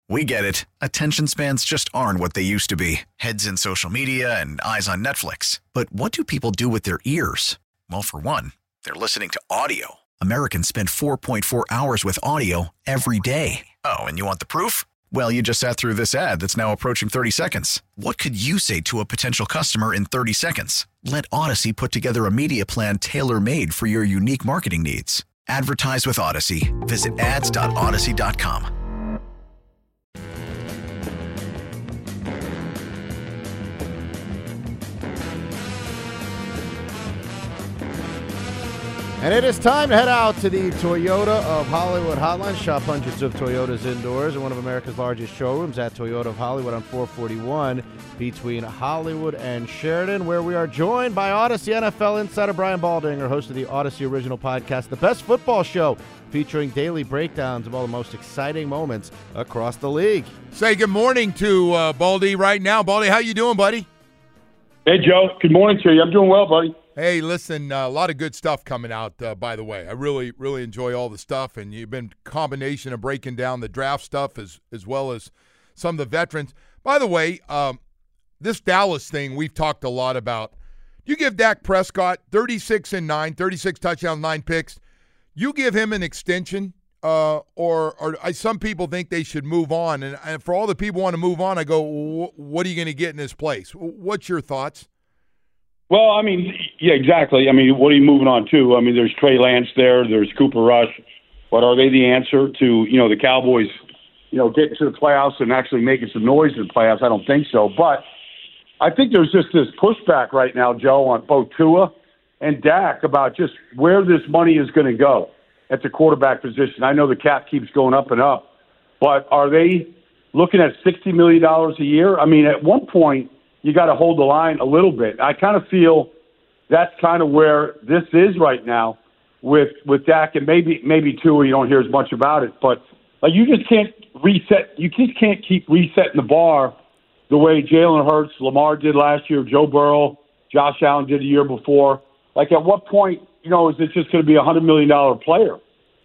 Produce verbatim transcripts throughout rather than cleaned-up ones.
We get it. Attention spans just aren't what they used to be. Heads in social media and eyes on Netflix. But what do people do with their ears? Well, for one, they're listening to audio. Americans spend four point four hours with audio every day. Oh, and you want the proof? Well, you just sat through this ad that's now approaching thirty seconds. What could you say to a potential customer in thirty seconds? Let Odyssey put together a media plan tailor-made for your unique marketing needs. Advertise with Odyssey. Visit ads dot odyssey dot com. And it is time to head out to the Toyota of Hollywood hotline. Shop hundreds of Toyotas indoors in one of America's largest showrooms at Toyota of Hollywood on four forty-one between Hollywood and Sheridan, where we are joined by Odyssey N F L insider Brian Baldinger, host of the Odyssey original podcast, The Best Football Show, featuring daily breakdowns of all the most exciting moments across the league. Say good morning to uh, Baldy right now. Baldy, how you doing, buddy? Hey, Joe. Good morning to you. I'm doing well, buddy. Hey, listen, uh, a lot of good stuff coming out, uh, by the way. I really, really enjoy all the stuff, and you've been a combination of breaking down the draft stuff as as well as some of the veterans. By the way, um, this Dallas thing we've talked a lot about. You give Dak Prescott thirty-six and nine, thirty-six touchdowns, nine picks. You give him an extension, uh, or, or I, some people think they should move on. And, and for all the people who want to move on, I go, what are you going to get in his place? What's your thoughts? Well, I mean, yeah, exactly. I mean, what are you moving on to? I mean, there's Trey Lance there, there's Cooper Rush, but are they the answer to, you know, the Cowboys, you know, getting to the playoffs and actually making some noise in the playoffs? I don't think so. But I think there's just this pushback right now, Joe, on both Tua and Dak about just where this money is going to go at the quarterback position. I know the cap keeps going up and up, but are they looking at sixty million dollars a year? I mean, at one point, you got to hold the line a little bit. I kind of feel that's kind of where this is right now with with Dak, and maybe maybe Tua. You don't hear as much about it, but like you just can't reset. You just can't keep resetting the bar the way Jalen Hurts, Lamar did last year, Joe Burrow, Josh Allen did the year before. Like at what point, you know, is it just going to be a hundred million dollar player?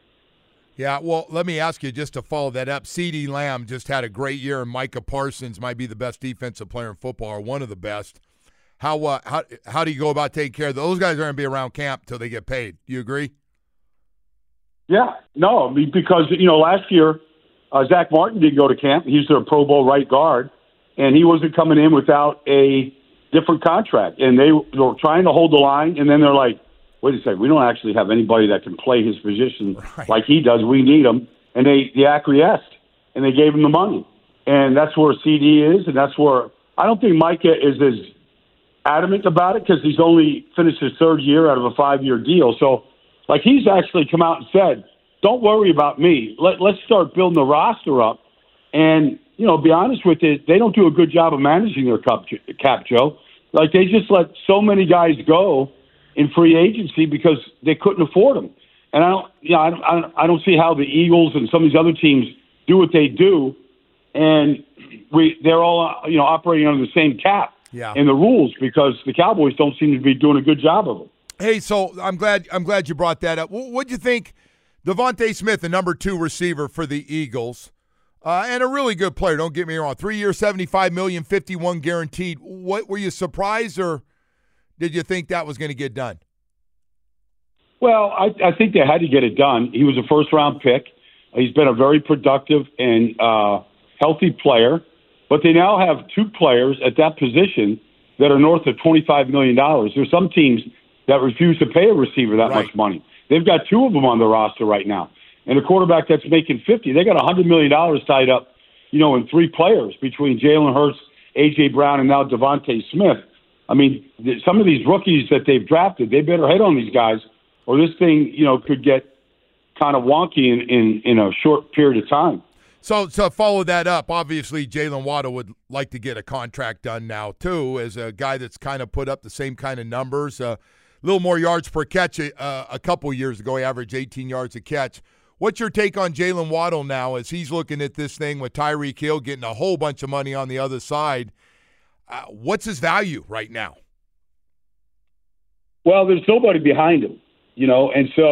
Yeah, well, let me ask you just to follow that up. CeeDee Lamb just had a great year, and Micah Parsons might be the best defensive player in football, or one of the best. How uh, how how do you go about taking care of those guys? Are going to be around camp until they get paid. Do you agree? Yeah, no, I mean, because you know last year uh, Zach Martin didn't go to camp. He's their Pro Bowl right guard, and he wasn't coming in without a different contract. And they were trying to hold the line, and then they're like, wait a second, we don't actually have anybody that can play his position right like he does. We need him. And they, they acquiesced, and they gave him the money. And that's where C D is, and that's where – I don't think Micah is as adamant about it because he's only finished his third year out of a five-year deal. So, like, he's actually come out and said, don't worry about me. Let, let's start building the roster up. And, you know, be honest with you, they don't do a good job of managing their cap, cap Joe. Like, they just let so many guys go in free agency because they couldn't afford them. And I don't, you know, I don't, I don't see how the Eagles and some of these other teams do what they do, and we they're all, you know, operating under the same cap yeah. in the rules because the Cowboys don't seem to be doing a good job of it. Hey, so I'm glad I'm glad you brought that up. What do you think, Devontae Smith, the number two receiver for the Eagles, uh, and a really good player? Don't get me wrong. Three years, seventy-five million, fifty-one guaranteed. What were you surprised or did you think that was going to get done? Well, I, I think they had to get it done. He was a first-round pick. He's been a very productive and uh, healthy player. But they now have two players at that position that are north of twenty-five million dollars. There's some teams that refuse to pay a receiver that right. much money. They've got two of them on the roster right now. And a quarterback that's making fifty, they got one hundred million dollars tied up, you know, in three players between Jalen Hurts, A J. Brown, and now Devontae Smith. I mean, some of these rookies that they've drafted, they better hit on these guys, or this thing, you know, could get kind of wonky in, in, in a short period of time. So to follow that up, obviously Jalen Waddle would like to get a contract done now, too, as a guy that's kind of put up the same kind of numbers. Uh, a little more yards per catch uh, a couple years ago. He averaged eighteen yards a catch. What's your take on Jalen Waddle now as he's looking at this thing with Tyreek Hill getting a whole bunch of money on the other side? Uh, what's his value right now? Well, there's nobody behind him, you know, and so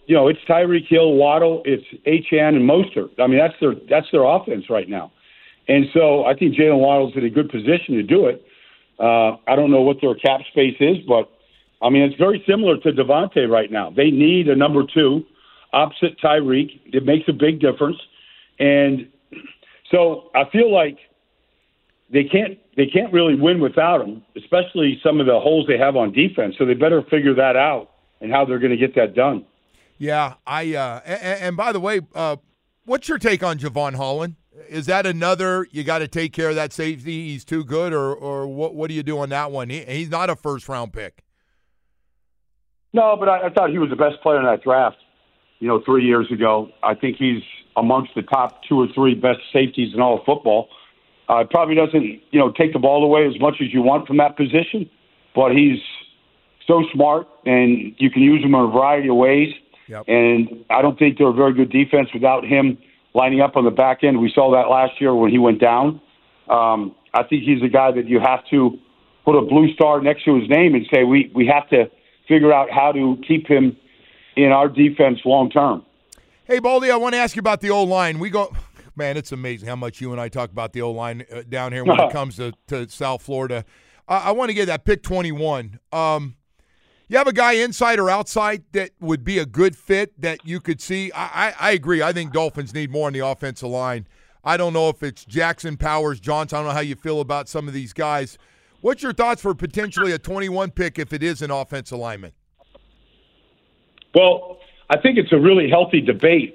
you know, it's Tyreek Hill, Waddle, it's Achane, and Mostert. I mean, that's their that's their offense right now. And so I think Jalen Waddle's in a good position to do it. Uh, I don't know what their cap space is, but, I mean, it's very similar to Devontae right now. They need a number two opposite Tyreek. It makes a big difference. And so I feel like they can't they can't really win without him, especially some of the holes they have on defense. So they better figure that out and how they're going to get that done. Yeah, I uh, and, and by the way, uh, what's your take on Javon Holland? Is that another, you got to take care of that safety, he's too good, or or what What do you do on that one? He, he's not a first-round pick. No, but I, I thought he was the best player in that draft, you know, three years ago. I think he's amongst the top two or three best safeties in all of football. Uh, probably doesn't, you know, take the ball away as much as you want from that position, but he's so smart, and you can use him in a variety of ways. Yep. And I don't think they're a very good defense without him lining up on the back end. We saw that last year when he went down. Um, I think he's a guy that you have to put a blue star next to his name and say we, we have to figure out how to keep him in our defense long term. Hey, Baldy, I want to ask you about the O-line. We go, man, it's amazing how much you and I talk about the O-line uh, down here when it comes to, to South Florida. Uh, I want to get that pick twenty-one. Um, You have a guy inside or outside that would be a good fit that you could see? I, I, I agree. I think Dolphins need more on the offensive line. I don't know if it's Jackson, Powers, Johnson. I don't know how you feel about some of these guys. What's your thoughts for potentially a twenty-one pick if it is an offensive lineman? Well, I think it's a really healthy debate.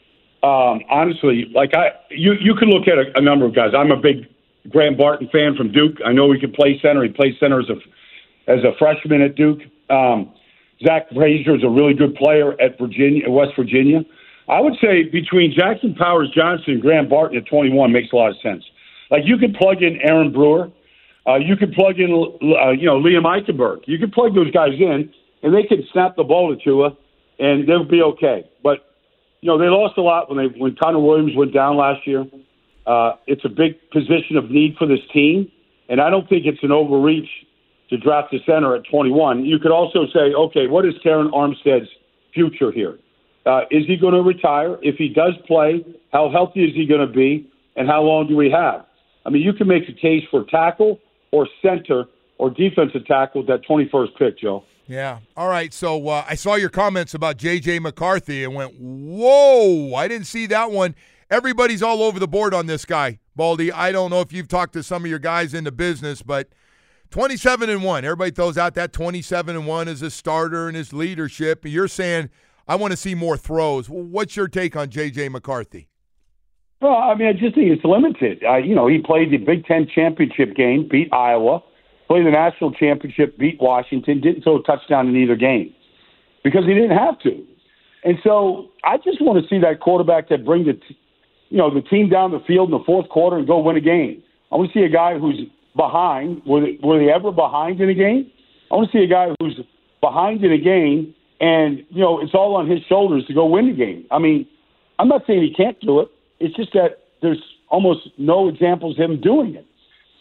Um, honestly, like I, you, you can look at a, a number of guys. I'm a big Graham Barton fan from Duke. I know he can play center. He played center as a as a freshman at Duke. Um, Zach Frazier is a really good player at Virginia, West Virginia. I would say between Jackson, Powers, Johnson, and Graham Barton at twenty-one makes a lot of sense. Like you could plug in Aaron Brewer, uh, you could plug in, uh, you know, Liam Eichenberg. You could plug those guys in, and they could snap the ball to Tua, and they'll be okay. But you know, they lost a lot when they when Connor Williams went down last year. Uh, it's a big position of need for this team, and I don't think it's an overreach to draft a center at twenty-one. You could also say, okay, what is Terron Armstead's future here? Uh, is he going to retire? If he does play, how healthy is he going to be, and how long do we have? I mean, you can make a case for tackle or center or defensive tackle with that twenty-first pick, Joe. Yeah. All right. So uh, I saw your comments about J J McCarthy and went, whoa, I didn't see that one. Everybody's all over the board on this guy, Baldy. I don't know if you've talked to some of your guys in the business, but twenty-seven and one. Everybody throws out that twenty-seven and one as a starter and his leadership. You're saying, I want to see more throws. What's your take on J J McCarthy? Well, I mean, I just think it's limited. Uh, you know, he played the Big Ten championship game, beat Iowa, played the national championship, beat Washington, didn't throw a touchdown in either game because he didn't have to. And so I just want to see that quarterback that bring the, t- you know, the team down the field in the fourth quarter and go win a game. I want to see a guy who's behind. Were they, were they ever behind in a game? I want to see a guy who's behind in a game, and, you know, it's all on his shoulders to go win the game. I mean, I'm not saying he can't do it. It's just that there's almost no examples of him doing it.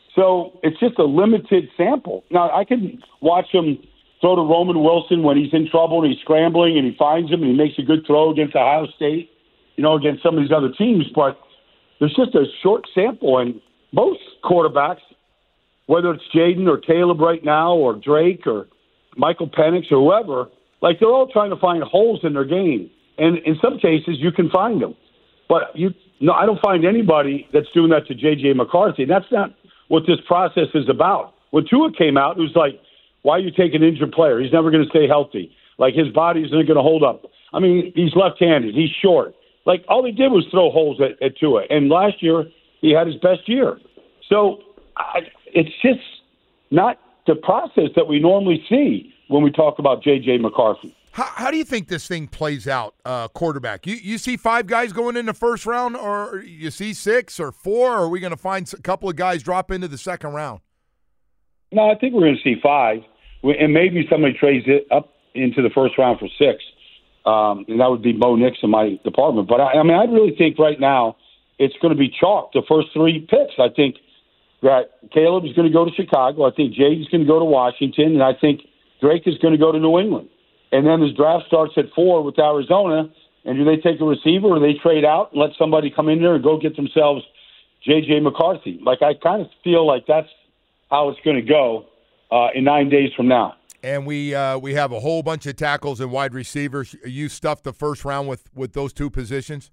So it's just a limited sample. Now, I can watch him throw to Roman Wilson when he's in trouble and he's scrambling and he finds him and he makes a good throw against Ohio State, you know, against some of these other teams. But there's just a short sample, and most quarterbacks, whether it's Jaden or Caleb right now or Drake or Michael Penix or whoever, like they're all trying to find holes in their game. And in some cases, you can find them. But you, no, I don't find anybody that's doing that to J J McCarthy. And that's not what this process is about. When Tua came out, it was like, why are you taking an injured player? He's never going to stay healthy. Like, his body isn't going to hold up. I mean, he's left-handed. He's short. Like, all he did was throw holes at, at Tua. And last year, he had his best year. So I, it's just not the process that we normally see when we talk about J J McCarthy. How, how do you think this thing plays out, uh, quarterback? You you see five guys going in the first round, or you see six or four, or are we going to find a couple of guys drop into the second round? No, I think we're going to see five, and maybe somebody trades it up into the first round for six, um, and that would be Bo Nix in my department. But, I, I mean, I really think right now it's going to be chalk, the first three picks. I think that Caleb is going to go to Chicago. I think Jade is going to go to Washington, and I think Drake is going to go to New England. And then this draft starts at four with Arizona. And do they take a receiver or they trade out and let somebody come in there and go get themselves J J. McCarthy? Like, I kind of feel like that's how it's going to go uh, in nine days from now. And we uh, we have a whole bunch of tackles and wide receivers. You stuffed the first round with, with those two positions?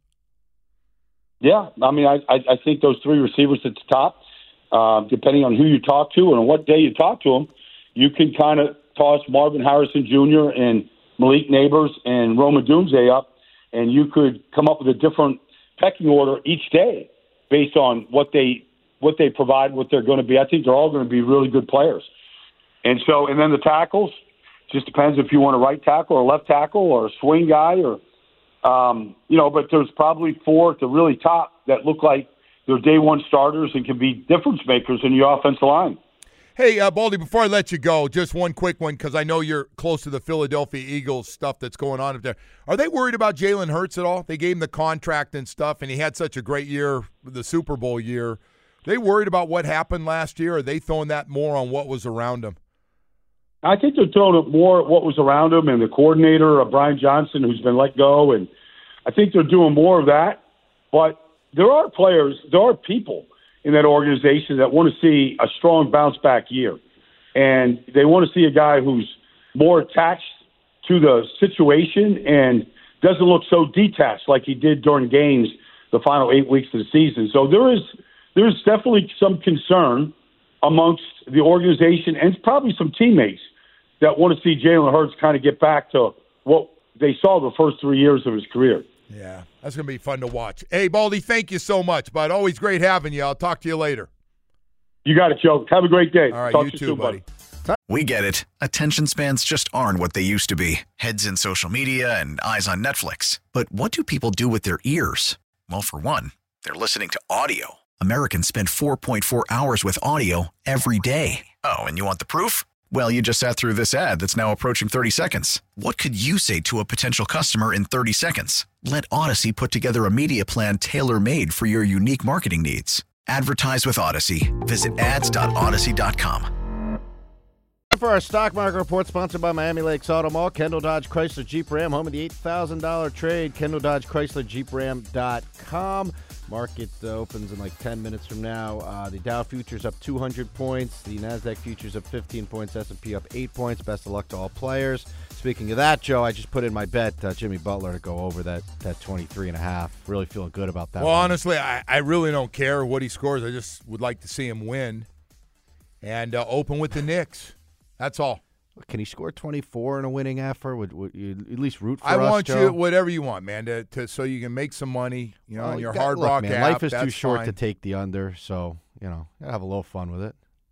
Yeah. I mean, I, I, I think those three receivers at the top, uh, depending on who you talk to and on what day you talk to them, you can kind of toss Marvin Harrison Junior and Malik Neighbors and Rome Odunze up, and you could come up with a different pecking order each day based on what they what they provide, what they're going to be. I think they're all going to be really good players. And so, and then the tackles, just depends if you want a right tackle or a left tackle or a swing guy or, um, you know, but there's probably four at the really top that look like they're day one starters and can be difference makers in your offensive line. Hey, uh, Baldy, before I let you go, just one quick one because I know you're close to the Philadelphia Eagles stuff that's going on up there. Are they worried about Jalen Hurts at all? They gave him the contract and stuff, and he had such a great year, the Super Bowl year. Are they worried about what happened last year, or are they throwing that more on what was around him? I think they're throwing it more at what was around him and the coordinator, uh, Brian Johnson, who's been let go, and I think they're doing more of that. But there are players, there are people in that organization that want to see a strong bounce-back year. And they want to see a guy who's more attached to the situation and doesn't look so detached like he did during games the final eight weeks of the season. So there is there's definitely some concern amongst the organization and probably some teammates that want to see Jalen Hurts kind of get back to what they saw the first three years of his career. Yeah, that's going to be fun to watch. Hey, Baldy, thank you so much, bud. Always great having you. I'll talk to you later. You got it, Joe. Have a great day. All right, talk you to too, you soon, buddy. We get it. Attention spans just aren't what they used to be. Heads in social media and eyes on Netflix. But what do people do with their ears? Well, for one, they're listening to audio. Americans spend four point four hours with audio every day. Oh, and you want the proof? Well, you just sat through this ad that's now approaching thirty seconds. What could you say to a potential customer in thirty seconds? Let Odyssey put together a media plan tailor-made for your unique marketing needs. Advertise with Odyssey. Visit ads dot odyssey dot com. For our stock market report, sponsored by Miami Lakes Auto Mall, Kendall Dodge Chrysler Jeep Ram, home of the eight thousand dollars trade, Kendall Dodge Chrysler Jeep Ram dot com. Market uh, opens in like ten minutes from now. Uh, the Dow futures up two hundred points. The NASDAQ futures up fifteen points. S and P up eight points. Best of luck to all players. Speaking of that, Joe, I just put in my bet, uh, Jimmy Butler to go over that, that twenty-three and a half. Really feeling good about that. Well, one. honestly, I, I really don't care what he scores. I just would like to see him win and uh, open with the Knicks. That's all. Can he score twenty-four in a winning effort? Would, would you at least root for I us, want Joe? you whatever you want, man, to, to so you can make some money. You know, Well, on your you got- Hard look, Rock man, app. life is too that's short fine. to take the under, so you know, gotta have a little fun with it.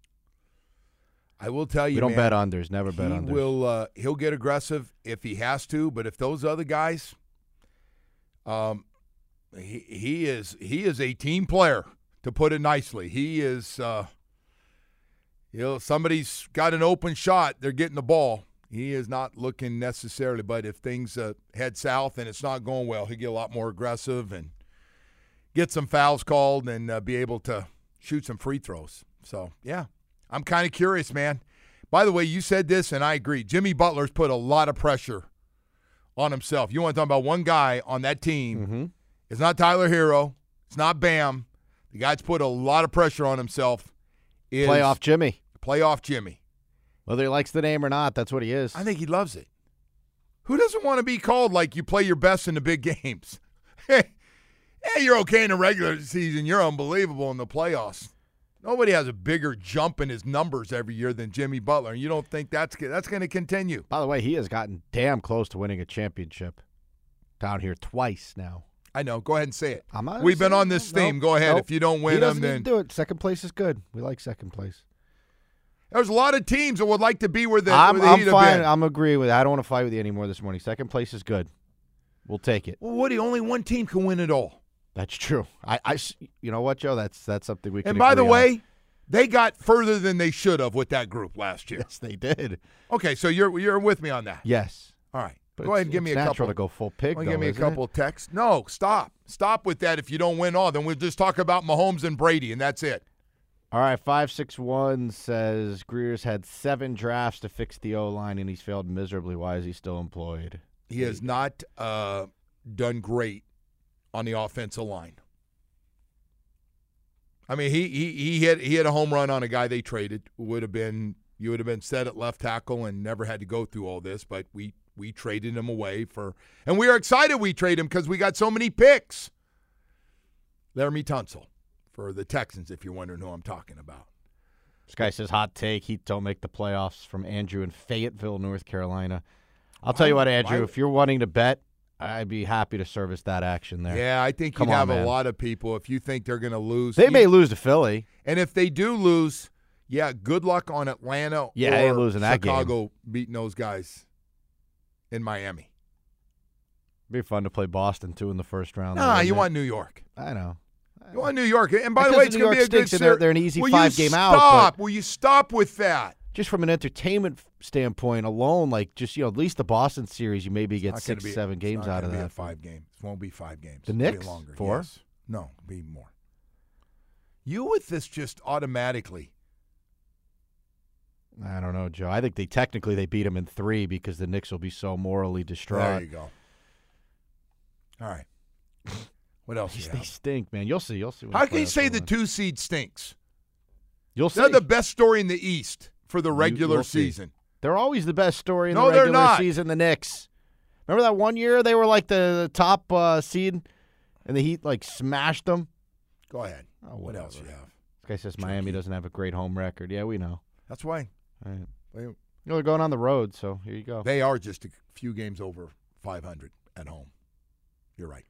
I will tell you, We don't man, bet unders. Never bet he unders. will. Uh, he'll get aggressive if he has to, but if those other guys, um, he he is he is a team player, to put it nicely. He is. Uh, you know, somebody's got an open shot, they're getting the ball. He is not looking necessarily, but if things uh, head south and it's not going well, he'll get a lot more aggressive and get some fouls called and uh, be able to shoot some free throws. So, yeah, I'm kind of curious, man. By the way, you said this, and I agree. Jimmy Butler's put a lot of pressure on himself. You want to talk about one guy on that team. Mm-hmm. It's not Tyler Hero. It's not Bam. The guy's put a lot of pressure on himself. Is Playoff Jimmy. Playoff Jimmy. Whether he likes the name or not, that's what he is. I think he loves it. Who doesn't want to be called like you play your best in the big games? Hey, you're okay in the regular season. You're unbelievable in the playoffs. Nobody has a bigger jump in his numbers every year than Jimmy Butler, and you don't think that's that's going to continue. By the way, he has gotten damn close to winning a championship down here twice now. I know. Go ahead and say it. I'm not We've been saying- on this nope, theme. Go ahead. nope. If you don't He win doesn't them, need then to do it. Second place is good. We like second place. there's a lot of teams that would like to be where the, I'm, where the I'm Heat have fine. been. I'm agreeing with it. I don't want to fight with you anymore this morning. Second place is good. We'll take it. Well, Woody, only one team can win it all. That's true. I, I, you know what, Joe? That's that's something we can. And by the agree on. way, they got further than they should have with that group last year. yes, they did. Okay, so you're you're with me on that. Yes. All right. But Go ahead it's- and give me it's a natural couple. to go full pig. Wanna Though, give me a isn't couple it? texts. No, stop. Stop with that if you don't win all. Then we'll just talk about Mahomes and Brady, and that's it. All right, five six one says Greer's had seven drafts to fix the O-line, and he's failed miserably. Why is he still employed? He has not uh, done great on the offensive line. I mean, he he he hit he hit a home run on a guy they traded. Would have been you would have been set at left tackle and never had to go through all this. But we we traded him away for, and we are excited we traded him because we got so many picks. Laramie Tunsil for the Texans, if you're wondering who I'm talking about. This guy says hot take. Heat don't make the playoffs from Andrew in Fayetteville, North Carolina. I'll tell you what, Andrew, if you're wanting to bet, I'd be happy to service that action there. Yeah, I think Come you'd on, have man. a lot of people if you think they're going to lose. They you, may lose to Philly. And if they do lose, yeah, good luck on Atlanta Yeah, or they ain't losing that Chicago beating those guys in Miami. It'd be fun to play Boston, too, in the first round. Nah, though, you wouldn't want New York. it? I know. You want New York. And by Because the way, it's New going to be York a good stinks and they're- series. they're an easy Will five-game you out, stop? but- Will you stop with that? Just from an entertainment standpoint alone, like just, you know, at least the Boston series, you maybe get Not six, gonna be- seven it's games not out of gonna be that. a five games. It won't be five games. The It'll be Knicks? longer. Four? Yes. No, it'll be more. You with this just automatically. I don't know, Joe. I think they technically they beat them in three because the Knicks will be so morally distraught. There you go. All right. What else? They You have? stink, man. You'll see. You'll see. when How the can you playoffs say go the on. two seed stinks? You'll see. They're the best story in the East for the You- regular you'll see. season. They're always the best story in No, the they're regular not. season. The Knicks. Remember that one year they were like the, the top uh, seed, and the Heat like smashed them. Go ahead. Oh, What else whatever. you have? This guy says Miami doesn't have a great home record. Yeah, we know. That's why All right. they, You know, they're going on the road, so here you go. they are just a few games over five hundred at home. You're right.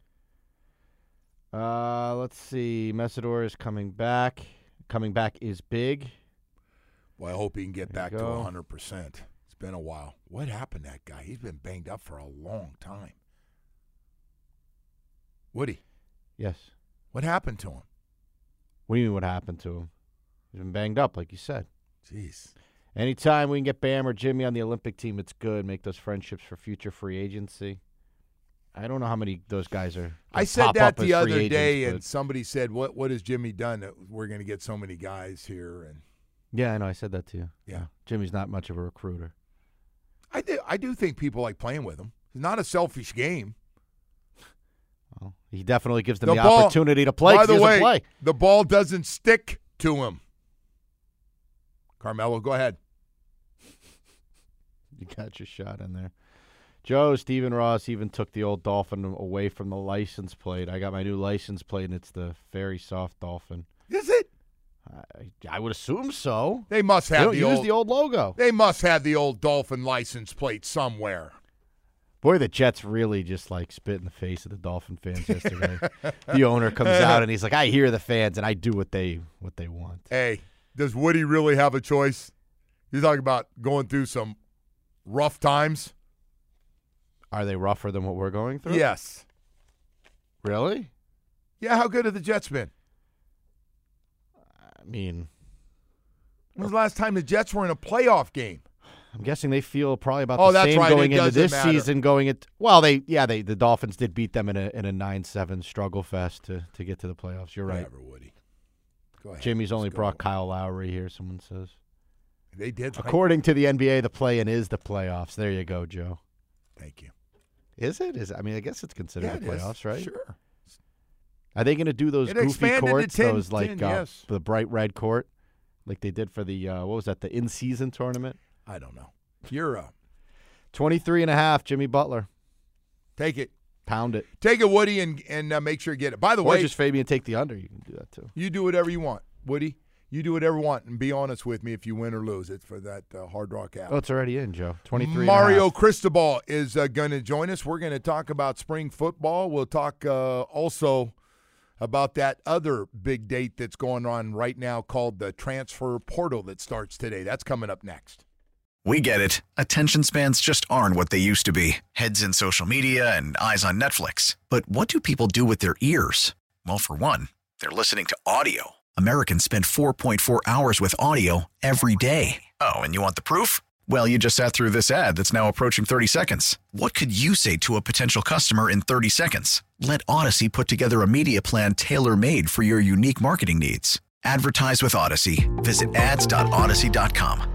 Uh, let's see. Messidor is coming back. Coming back is big. Well, I hope he can get There back you to go. one hundred percent. It's been a while. What happened to that guy? He's been banged up for a long time. Woody, Yes. what happened to him? What do you mean? What happened to him? He's been banged up, like you said. Jeez. Anytime we can get Bam or Jimmy on the Olympic team, it's good. Make those friendships for future free agency. I don't know how many those guys are. I that said pop that up as the other free day, agents, and but- somebody said, "What what has Jimmy done that we're going to get so many guys here?" And yeah, I know. I said that to you. Yeah. Jimmy's not much of a recruiter. I do I do think people like playing with him. It's not a selfish game. Well, he definitely gives them The the, ball- opportunity to play. By 'cause the he doesn't way, play. the ball doesn't stick to him. Carmelo, go ahead. You got your shot in there. Joe, Stephen Ross even took the old Dolphin away from the license plate. I got my new license plate, and it's the very soft Dolphin. Is it? I, I would assume so. They must They have don't the use old. the old logo. They must have the old Dolphin license plate somewhere. Boy, the Jets really just like spit in the face of the Dolphin fans yesterday. The owner comes out and he's like, "I hear the fans and I do what they what they want." Hey, does Woody really have a choice? He's talking about going through some rough times. Are they rougher than what we're going through? Yes. Really? Yeah, how good have the Jets been? I mean, When was the last time the Jets were in a playoff game? I'm guessing they feel probably about Oh, the that's same right. going It into doesn't this matter. season. Going at well, they yeah they the Dolphins did beat them in a in a nine seven struggle fest to to get to the playoffs. You're right. Whatever, Woody. Go ahead. Jimmy's only Let's brought go. Kyle Lowry here. Someone says. They did. like- According to the N B A, the play-in is the playoffs. There you go, Joe. Thank you. Is it? Is I mean, I guess it's considered Yeah, the it is. playoffs, right? Sure. Are they going to do those It goofy expanded to courts? ten- those like ten, uh, yes. the bright red court, like they did for the uh, what was that? The in-season tournament. I don't know. You're uh, twenty-three and a half. Jimmy Butler, take it. pound it. Take it, Woody, and and uh, make sure you get it. By the Or way, just Fabian take the under. You can do that too. you do whatever you want, Woody. You do whatever you want, and be honest with me if you win or lose. It's for that uh, Hard Rock app. Oh, it's already in, Joe. twenty-three. Mario and a half. Cristobal is uh, going to join us. We're going to talk about spring football. We'll talk uh, also about that other big date that's going on right now called the transfer portal that starts today. That's coming up next. We get it. Attention spans just aren't what they used to be. Heads in social media and eyes on Netflix. But what do people do with their ears? Well, for one, they're listening to audio. Americans spend four point four hours with audio every day. Oh, and you want the proof? Well, you just sat through this ad that's now approaching thirty seconds. What could you say to a potential customer in thirty seconds? Let Odyssey put together a media plan tailor-made for your unique marketing needs. Advertise with Odyssey. Visit ads dot odyssey dot com.